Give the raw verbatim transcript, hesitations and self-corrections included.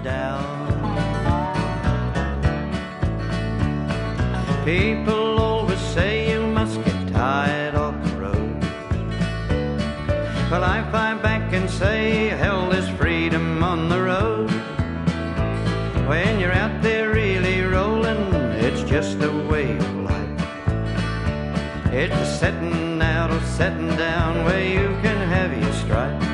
down. People always say you must get tired of the road. Well, I fight back and say hell is freedom on the road. When you're out there really rolling, it's just a way of life. It's a setting out or setting down where you can have your stripes.